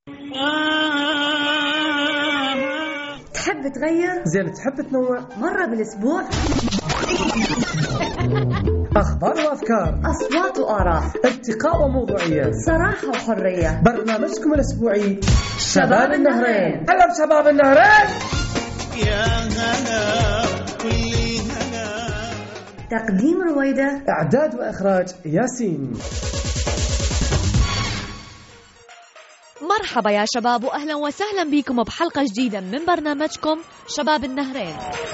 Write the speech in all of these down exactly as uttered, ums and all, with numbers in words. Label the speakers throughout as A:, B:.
A: تحب تغير؟
B: زين تحب تنوع؟
A: مرة بالأسبوع؟
B: أخبار وأفكار،
A: أصوات وآراء،
B: ارتقاء وموضوعية،
A: صراحة وحرية.
B: برنامجكم الأسبوعي
A: شباب النهرين.
B: هلا بشباب النهرين.
C: يا هلا كل هلا.
A: تقديم رويدة،
B: إعداد وإخراج ياسين.
D: مرحبا يا شباب وأهلا وسهلا بكم بحلقة جديدة من برنامجكم شباب النهرين.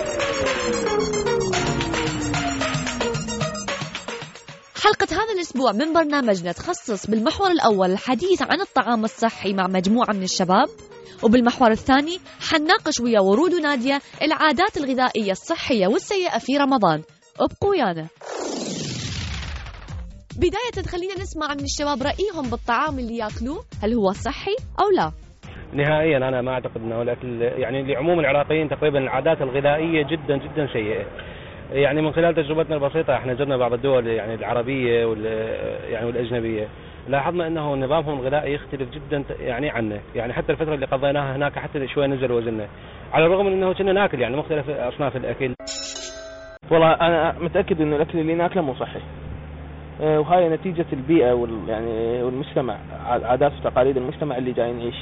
D: حلقة هذا الأسبوع من برنامجنا تخصص بالمحور الأول الحديث عن الطعام الصحي مع مجموعة من الشباب، وبالمحور الثاني حنناقش ويا ورود ونادية العادات الغذائية الصحية والسيئة في رمضان. ابقوا ويانا. بداية خلينا نسمع من الشباب رأيهم بالطعام اللي يأكلوه، هل هو صحي أو لا؟
E: نهائيا أنا ما أعتقد أنه الأكل يعني لعموم العراقيين تقريبا العادات الغذائية جدا جدا سيئة. يعني من خلال تجربتنا البسيطة احنا زرنا بعض الدول يعني العربية وال يعني والأجنبية، لاحظنا أنه نظامهم الغذائي يختلف جدا يعني عنه. يعني حتى الفترة اللي قضيناها هناك حتى شوي نزل وزننا، على الرغم من أنه كنا ناكل يعني مختلف أصناف الأكل.
F: والله أنا متأكد أن الأكل اللي ناكله مو صحي، وهاي نتيجة البيئة وال يعني والمجتمع، عادات وتقاليد المجتمع اللي جاي نعيش.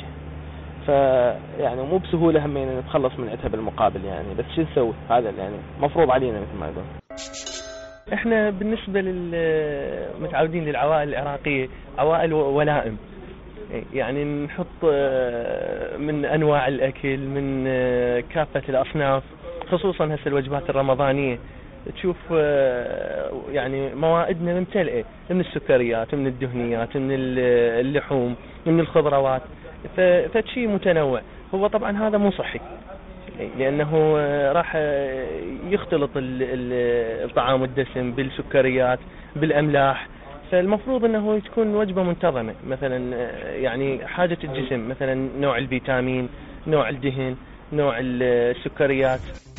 F: فيعني مو بسهولة هم يعني نتخلص من عتها بالمقابل يعني، بس شو نسوي؟ هذا يعني مفروض علينا مثل ما يقول.
G: احنا بالنسبة للمتعودين للعوائل العراقية عوائل ولائم، يعني نحط من انواع الاكل من كافة الاصناف، خصوصا هسه الوجبات الرمضانية تشوف يعني موائدنا ممتلئة من السكريات من الدهنيات من اللحوم من الخضروات، فشيء متنوع. هو طبعا هذا مو صحي لأنه راح يختلط الطعام والدسم بالسكريات بالأملاح، فالمفروض أنه تكون وجبة منتظمة. مثلا يعني حاجة الجسم مثلا نوع الفيتامين، نوع الدهن، نوع السكريات.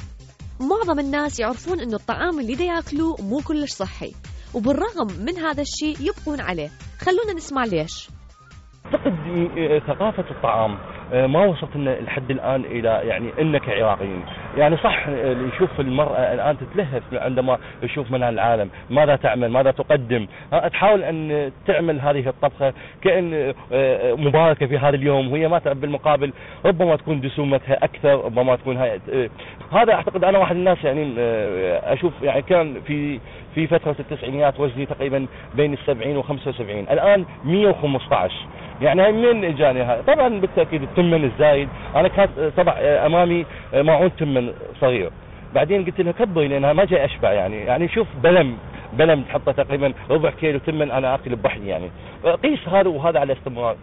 D: معظم الناس يعرفون أنه الطعام اللي دا يأكلوه مو كلش صحي، وبالرغم من هذا الشيء يبقون عليه. خلونا نسمع ليش.
E: أعتقد ثقافة الطعام ما وصلت لحد الآن إلى يعني إنك كعراقيين. يعني صح نشوف المرأة الآن تتلهف عندما يشوف منها العالم ماذا تعمل ماذا تقدم، تحاول أن تعمل هذه الطبخة كأن مباركة في هذا اليوم، وهي ما بالمقابل ربما تكون دسومتها أكثر، ربما تكون هاي. هذا أعتقد أنا واحد الناس يعني أشوف يعني كان في في فترة التسعينيات وزني تقريبا بين السبعين وخمسة وسبعين، الآن مية وخمسة عشر. يعني هاي من اجاني هاي؟ طبعا بالتاكيد التمن الزايد. انا كانت طبع امامي معون تمن صغير، بعدين قلت لها كبري لانها ما جاي اشبع. يعني يعني شوف بلم بلم تحطه تقريبا ربع كيلو تمن انا اكل بحني. يعني قيس هذا وهذا على استمرار.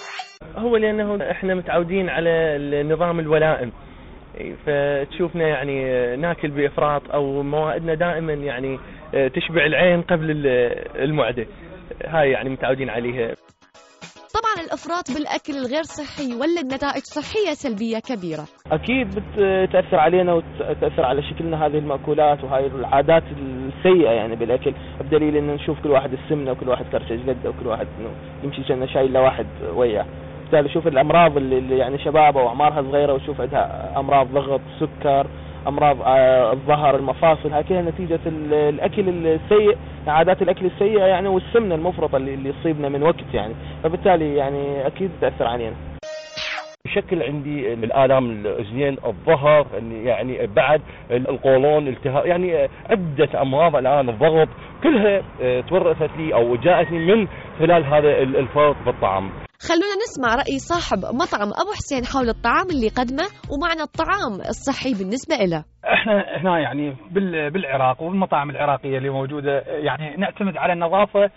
G: هو لانه احنا متعودين على النظام الولائم، فتشوفنا يعني ناكل بافراط او موائدنا دائما يعني تشبع العين قبل المعده. هاي يعني متعودين عليها.
D: طبعا الافراط بالاكل الغير صحي يولد نتائج صحيه سلبيه كبيره.
F: اكيد بتاثر علينا وتاثر على شكلنا هذه المأكولات وهاي العادات السيئه يعني بالاكل، بدليل ان نشوف كل واحد السمنه وكل واحد كرشش قده وكل واحد يمشي كأنه شايل لواحد وياه. بالتالي شوف الامراض اللي يعني شباب واعمارها صغيره وشوف عندها امراض ضغط سكر امراض الظهر المفاصل، هاي كلها نتيجه الاكل السيء، عادات الاكل السيئه يعني والسمنه المفرطه اللي اللي تصيبنا من وقت يعني، فبالتالي يعني اكيد تاثر علينا.
E: بشكل عندي الآلام الأذنين الظهر يعني بعد القولون التهاب، يعني عدة أمراض الآن الضغط كلها تورثت لي أو جاءتني من خلال هذا الفرط بالطعام.
D: خلونا نسمع رأي صاحب مطعم أبو حسين حول الطعام اللي قدمه ومعنى الطعام الصحي بالنسبة له.
H: احنا هنا يعني بالعراق والمطاعم العراقية اللي موجودة يعني نعتمد على النظافة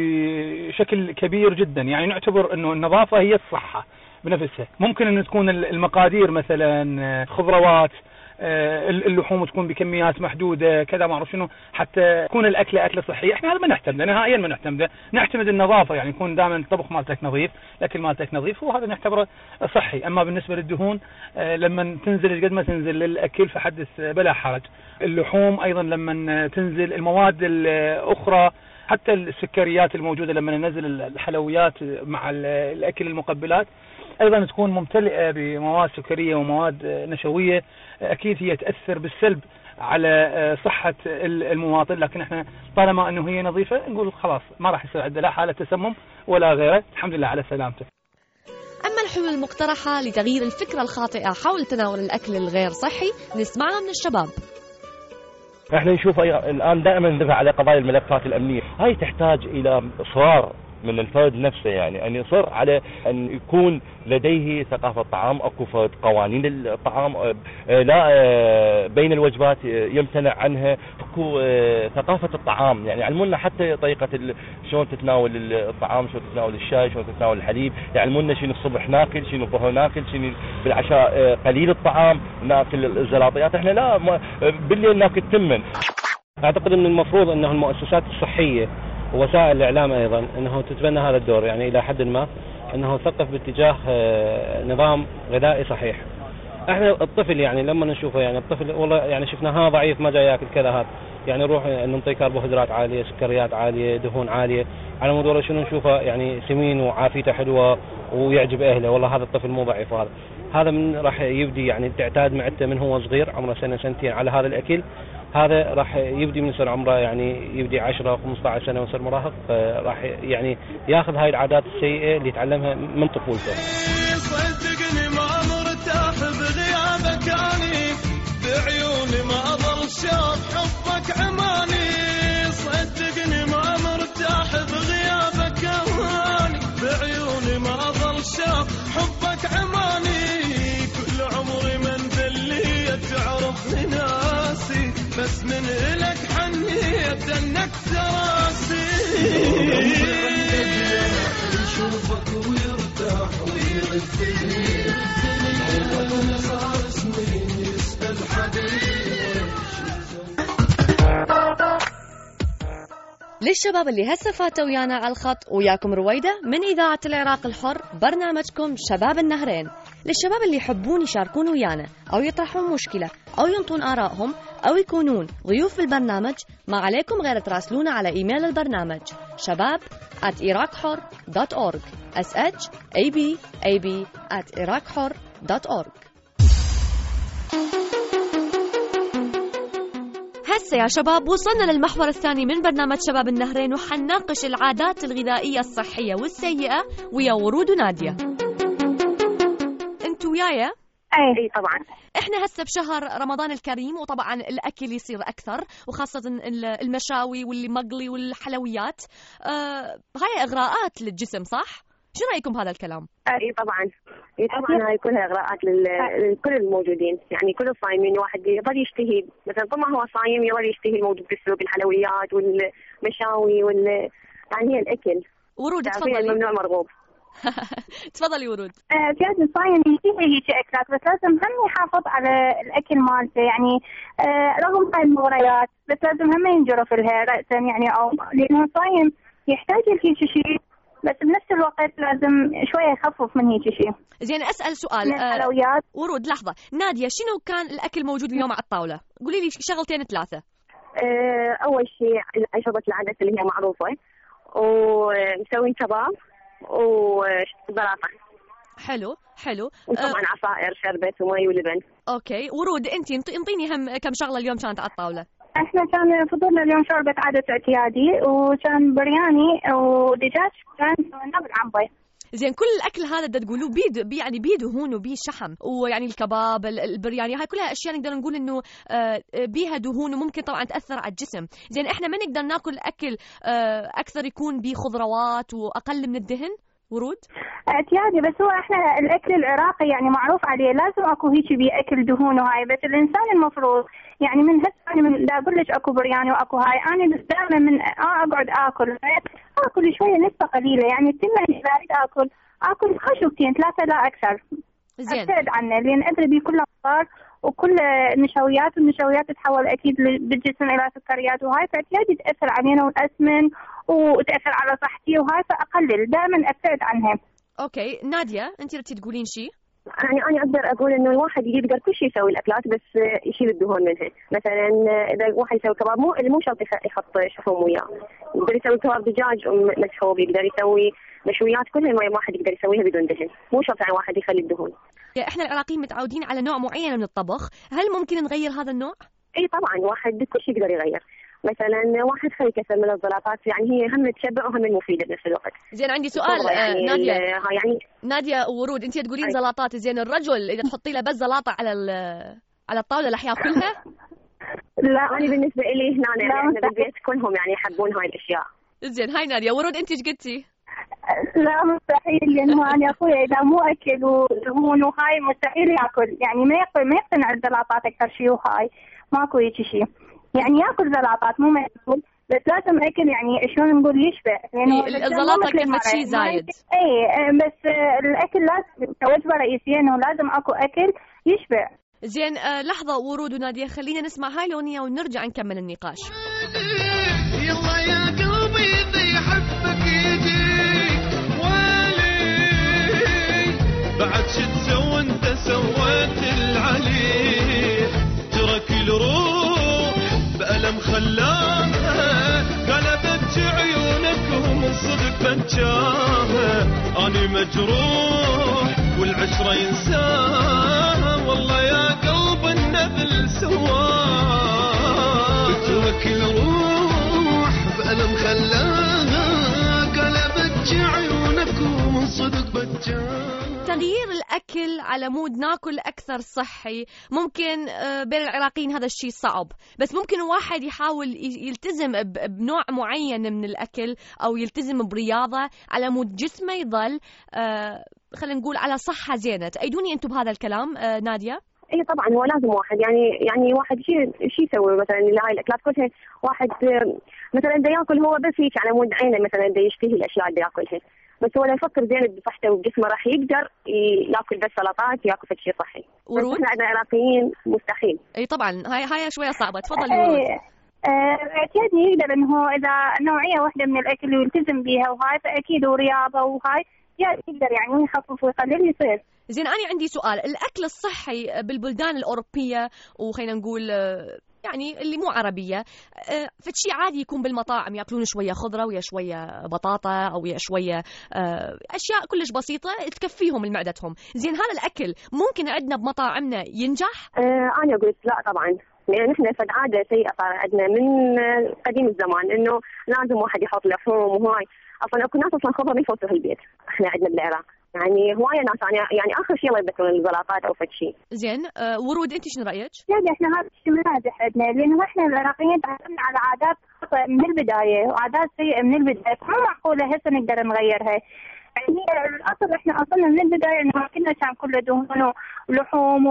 H: بشكل كبير جدا، يعني نعتبر انه النظافة هي الصحة بنفسها. ممكن ان تكون المقادير مثلا خضروات، اللحوم تكون بكميات محدودة كذا ما اعرف شنو، حتى تكون الاكله اكله صحيه. احنا هذا ما نعتمده نهائيا، ما نعتمده، نعتمد النظافه، يعني يكون دائما الطبخ مالتك نظيف، الاكل مالتك نظيف، وهذا نعتبره صحي. اما بالنسبه للدهون لما تنزل قد ما تنزل للاكل فحدث بلا حرج. اللحوم ايضا لما تنزل، المواد الاخرى حتى السكريات الموجوده لما ننزل الحلويات مع الاكل المقبلات أيضا تكون ممتلئة بمواد سكرية ومواد نشوية، أكيد هي تأثر بالسلب على صحة المواطن. لكن احنا طالما انه هي نظيفة نقول خلاص ما راح يصير عنده لا حالة تسمم ولا غيره، الحمد لله على سلامته.
D: أما الحلول المقترحة لتغيير الفكرة الخاطئة حول تناول الأكل الغير صحي نسمعها من الشباب.
E: احنا نشوف الآن دائما ندفع على قضايا الملفات الأمنية، هاي تحتاج إلى إصرار من الفرد نفسه، يعني أن يصر على أن يكون لديه ثقافة طعام، أكو فرد قوانين الطعام، لا بين الوجبات يمتنع عنها، أكو ثقافة الطعام، يعني علمونا حتى طريقة شلون تتناول الطعام، شلون تتناول الشاي، شلون تتناول الحليب، يعلمونا شنو الصبح ناكل، شنو الظهر ناكل، شنو بالعشاء قليل الطعام، ناكل الزلاطيات، احنا لا بالليل ناكل تمن.
I: أعتقد أن المفروض أنه المؤسسات الصحية ووسائل الإعلام أيضا أنه تتبنى هذا الدور، يعني إلى حد ما أنه ثقف باتجاه نظام غذائي صحيح. احنا الطفل يعني لما نشوفه يعني الطفل والله يعني شفناه ضعيف ما جاي ياكل كذا هذا، يعني نروح نعطيه كربوهيدرات عالية، سكريات عالية، دهون عالية، على مود والله شنو نشوفه يعني سمين وعافيته حلوة ويعجب أهله، والله هذا الطفل مو ضعيف. وهذا هذا من راح يبدي يعني تعتاد معدته من هو صغير عمره سنة سنتين على هذا الأكل، هذا راح يبدي من سنة عمره يعني يبدي عشرة خمسة عشر سنة وصل مراهق، راح يعني ياخذ هاي العادات السيئة اللي يتعلمها من طفولته.
C: صدقني ما مرتاح بغيابك اني، بعيوني ما اظل شاف حبك عماني، صدقني ما مرتاح بغيابك اني، بعيوني ما اظل شاف حبك عماني، كل عمري من ذلية تعرفني ناسي، بس من إلك حنيت انك تراسي، يشوفك ويرتاح ويغفي صار سنين يسأل حبيبي.
D: للشباب اللي هسه فاتوا ويانا على الخط، وياكم رويدة من إذاعة العراق الحر، برنامجكم شباب النهرين. للشباب اللي يحبون يشاركون ويانا أو يطرحون مشكلة أو ينطون آرائهم أو يكونون ضيوف بالبرنامج، ما عليكم غير تراسلونا على إيميل البرنامج شباب at iraqhor dot org s h a b a b at iraqhor dot org. هسه يا شباب وصلنا للمحور الثاني من برنامج شباب النهرين، وحنناقش العادات الغذائية الصحية والسيئة ويا ورود ونادية. انتوا ويايا؟
J: اي طبعا.
D: احنا هسه بشهر رمضان الكريم، وطبعا الاكل يصير اكثر، وخاصة المشاوي واللي مقلي والحلويات، آه هاي اغراءات للجسم، صح؟ شو رايكم بهذا الكلام؟
J: اي طبعا، اي طبعا هاي كلها اغراءات لكل الموجودين، يعني كل الصايمين واحد يظل يشتهي، مثلا طول ما هو صايم يظل يشتهي الموجود بالسوق، الحلويات والمشاوي وال يعني هي الاكل.
D: ورود تفضلي.
J: ممنوع مرغوب.
D: تفضلي ورود.
K: في عاد الصايم يشتهي هيك اكلات، بس لازم هم يحافظ على الاكل مالته، يعني آه رغم هاي المغريات بس لازم هم ينجرف لها رأسا، يعني او لانه الصايم يحتاج لهيك شيء، بس بنفس الوقت لازم شويه يخفف من هيك شيء.
D: زين اسال سؤال.
K: من الحلويات.
D: آه ورود لحظه، ناديه شنو كان الاكل موجود اليوم على الطاوله؟ قولي لي شغلتين ثلاثه.
J: آه اول شيء عشبة العدس اللي هي معروفه، ومسوين كباب وزلاطه.
D: حلو حلو.
J: وطبعا أه عصائر شربت ومي ولبن.
D: اوكي ورود انتي انطيني هم كم شغله اليوم كانت على الطاوله.
K: احنا كان فطورنا اليوم شوربه عدس اعتيادي، وكان برياني ودجاج كان سويناه بالعنبه.
D: زين كل الاكل هذا بدنا تقولوا بيد يعني بيه دهون وبيه شحم، ويعني الكباب البرياني هاي كلها اشياء نقدر نقول انه بيها دهون وممكن طبعا تاثر على الجسم. زين احنا ما نقدر ناكل اكل اكثر يكون بيه خضروات واقل من الدهن؟ ورود
K: اعتيادي، بس هو احنا الاكل العراقي يعني معروف عليه لازم اكو هيك بيه اكل دهون وهاي، بس الانسان المفروض يعني من هسه انا من دا اقول لك اكو برياني واكو هاي، انا دائما من اقعد اكل اكل شويه نسبه قليله، يعني التمه اذا اريد اكل اكل خشوتين ثلاثه لا اكثر.
D: زين
K: ابتعد عنه لان ادري بيه كله خضار وكل النشويات، والنشويات تتحول اكيد بالجسم الى سكريات وهاي، فاعتيادي تاثر علينا والاسمن وتاثر على صحتي وهاي، فاقلل دائما ابتعد عنها.
D: اوكي ناديه انت بدك تقولين شيء؟
J: يعني انا اقدر اقول انه الواحد يقدر كل شيء يسوي الاكلات بس يشيل الدهون منها، مثلا اذا الواحد يسوي كباب مو مو شرط يحط شحوم وياه، يقدر يسوي كباب دجاج مسحوب، يقدر يسوي مشويات كلها ما واحد يقدر يسويها بدون دهن، مو شرط يعني واحد يخلي الدهون.
D: احنا العراقيين متعودين على نوع معين من الطبخ، هل ممكن نغير هذا النوع؟
J: اي طبعا، واحد كل شيء يقدر يغير. مثلا واحد خلي كثر من الزلاطات، يعني هي هم تشبع وهم مفيده بنفس الوقت.
D: زين عندي سؤال
J: يعني
D: آه ناديه
J: يعني
D: ناديه ورود، انت تقولين زلاطات، زين الرجل اذا تحطي له بس زلاطه على على الطاوله رح ياكلها؟
J: لا انا بالنسبه لي هنا يعني احنا بالبيت كلهم يعني يحبون هاي الاشياء.
D: زين هاي ناديه. ورود انت ايش قلتي؟
K: لا مستحيل، لانه انا اخوي اذا مو اكل ودهون وهاي مستحيل ياكل، يعني ما يقدر ما يقتنع الزلاطات اكثر شيء، وهاي ماكو هيك شيء، يعني ياكل زلاطات مو ما ياكل، بس لازم اكل يعني شلون نقول يشبع، لانه
D: الزلاطه كلمه شيء زايد.
K: اي بس الاكل لازم كوجبه رئيسيه، انه لازم اكو اكل يشبع.
D: زين آه لحظه ورود وناديه، خلينا نسمع هاي الاغنيه ونرجع نكمل النقاش.
C: يلا يا قلبي ذي حبك يجيك ولي، بعد شو تسوي انت سويت العلي، ترك الروح بألم خلاها، قلبت عيونك ومن صدق بنجاها، اني مجروح والعشرة ينساها، والله يا قلب النبل سواه، ترك الروح بألم خلاها، قلبت عيونك ومن صدق بنجاها.
D: تغيير الأكل على مود ناكل أكثر صحي ممكن بين العراقيين هذا الشيء صعب، بس ممكن واحد يحاول يلتزم بنوع معين من الأكل أو يلتزم برياضة على مود جسمه يظل خلينا نقول على صحة زينة. تأيدوني أنتم بهذا الكلام نادية؟
J: اي طبعا، هو لازم واحد يعني يعني واحد شيء شيء يسوي، مثلا هاي الاكلات كلها واحد مثلا بده ياكل هو بس هيك على مود عينه، مثلا بده يشتهي الاشياء اللي ياكلها، بس هو لو يفكر زين بصحته وبجسمه راح يقدر ياكل بس سلطات، ياكل فد شيء صحي.
D: ورود؟
J: احنا عندنا عراقيين مستحيل.
D: اي طبعا، هاي هاي شويه صعبه. تفضلي ورود.
K: اكيد يقدر انه اذا نوعيه واحده من الاكل ويلتزم بها وهاي، فاكيد ورياضه وهاي يقدر يعني يخفف ويقلل يصير.
D: زين أنا عندي سؤال، الأكل الصحي بالبلدان الأوروبية وخلينا نقول يعني اللي مو عربية، فشي عادي يكون بالمطاعم يأكلون شوية خضرة ويا شوية بطاطا أو يا شوية أشياء كلش بسيطة تكفيهم لمعدتهم. زين هذا الأكل ممكن عندنا بمطاعمنا ينجح؟
J: آه أنا قلت لا طبعا، لأن إحنا فد عادة سيئة صار عندنا من قديم الزمان، إنه لازم واحد يحط لحوم وهاي. أصلا أكو ناس أصلا خضرة ما يفوتوا البيت إحنا عندنا بالعراق، يعني هواية ناس يعني آخر شيء ما يبتون الزلاطات أو فد شيء.
D: زين آه ورود أنت شنو رأيك؟
K: يعني إحنا هذا الشيء منازح عندنا، لأنه إحنا العراقيين تعودنا على عادات خاطئة من البداية وعادات سيئة من البداية، مو معقولة هسه نقدر نغيرها. يعني الأصل إحنا أصلنا من البداية إنه كنا كان كله دهون ولحوم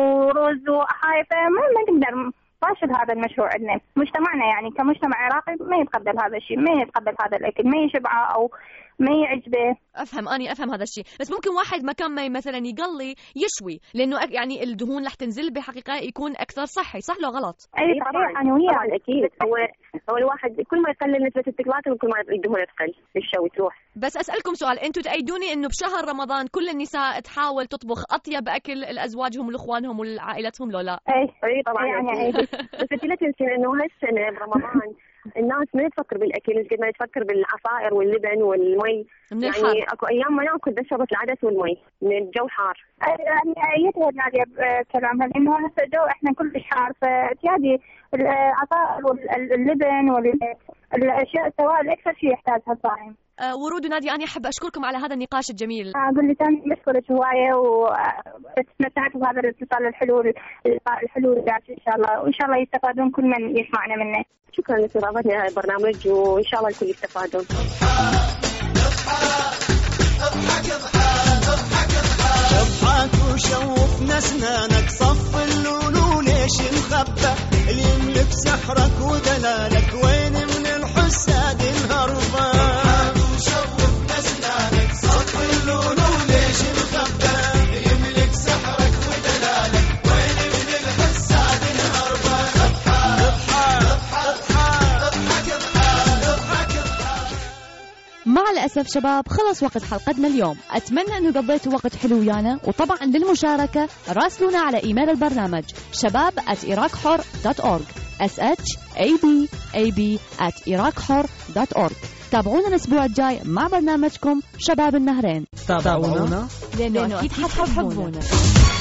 K: ورز وهاي، فما ما نقدر فاشل هذا المشروع عندنا. مجتمعنا يعني كمجتمع عراقي ما يتقبل هذا الشيء، ما يتقبل هذا الأكل، ما يشبعه أو ما يعجبه.
D: افهم اني افهم هذا الشيء، بس ممكن واحد مكان ما مثلا يقلي يشوي، لانه يعني الدهون رح تنزل بحقيقه يكون اكثر صحي، صح لو غلط؟
J: اي طبعا انا وياك اكيد. هو هو الواحد كل ما يقلل نسبه التكلات كل ما الدهون تقل بالشوي تروح.
D: بس اسالكم سؤال، انتم تأيدوني انه بشهر رمضان كل النساء تحاول تطبخ اطيب اكل لازواجهم ولاخوانهم ولعائلتهم لو لا؟
J: اي اي طبعا يعني بس انت لا تنسين انه هالسنه برمضان الناس ما تفكر بالاكل قد ما تفكر بالعصائر واللبن والمي، يعني اكو ايام ما ناكل بس شربت العدس والمي من الجو حار.
K: يعني ايتها ناديه بكلامها، لانه هسه الجو احنا كلش حار، فتيادي العصائر واللبن والاشياء سواء الاكثر شيء يحتاجها الصائم.
D: أه ورود ونادية، أنا أحب أشكركم على هذا النقاش الجميل.
K: أقول لي ثاني بشكرك هواية واستمتعت بهذا الاتصال الحلو الحلو إن شاء الله، وإن شاء الله يستفادون كل من يسمعنا منه.
J: شكرا لاستضافتني هذا البرنامج، وإن شاء الله الكل يستفادون.
C: اضحك وشوفنا اسنانك، صف اللولو ليش مخبى، اللي يملك سحرك ودلالك وين من الحساد الهربان. اضحك وشوفنا اسنانك، صف اللولو ليش مخبى، اللي يملك سحرك ودلالك وين من الحساد الهربان. اضحك اضحك اضحك اضحك اضحك اضحك.
D: مع الأسف شباب خلص وقت حلقتنا اليوم، أتمنى أنه قضيتوا وقت حلو ويانا، وطبعا للمشاركة راسلونا على إيميل البرنامج شباب at iraq hor dot org s h a b a b at iraq hor dot org. تابعونا الأسبوع الجاي مع برنامجكم شباب النهرين.
B: تابعونا
D: لأنه أكيد حتحبونا.